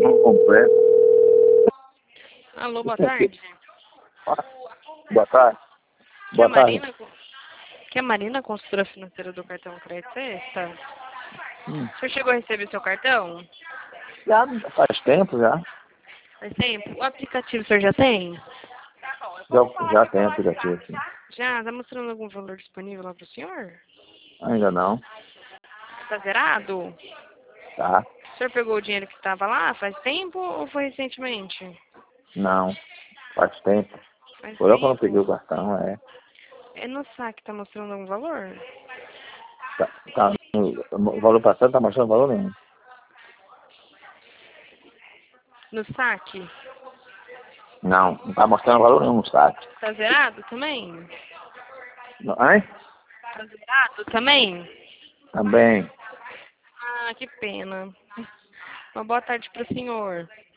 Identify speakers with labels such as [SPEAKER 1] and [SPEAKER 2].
[SPEAKER 1] não completo.
[SPEAKER 2] Alô, boa tarde.
[SPEAKER 1] Boa tarde. Boa tarde.
[SPEAKER 2] Que é Marina, consultora financeira do cartão crédito, é essa? O senhor chegou a receber seu cartão?
[SPEAKER 1] Já faz tempo já.
[SPEAKER 2] Faz tempo? O aplicativo o senhor já tem?
[SPEAKER 1] Já tem aplicativo, sim.
[SPEAKER 2] Já? Tá mostrando algum valor disponível lá pro senhor?
[SPEAKER 1] Ainda não.
[SPEAKER 2] Tá zerado?
[SPEAKER 1] Tá.
[SPEAKER 2] O senhor pegou o dinheiro que estava lá faz tempo ou foi recentemente?
[SPEAKER 1] Não. Faz tempo.
[SPEAKER 2] Faz
[SPEAKER 1] Foi eu quando
[SPEAKER 2] tempo.
[SPEAKER 1] peguei o cartão, é.
[SPEAKER 2] É no saque, tá mostrando algum valor?
[SPEAKER 1] Tá o valor passado tá mostrando valor nenhum.
[SPEAKER 2] No saque?
[SPEAKER 1] Não tá mostrando valor nenhum no site.
[SPEAKER 2] Tá zerado também?
[SPEAKER 1] Hein?
[SPEAKER 2] Tá zerado também?
[SPEAKER 1] Também.
[SPEAKER 2] Ah, que pena. Uma boa tarde pro senhor.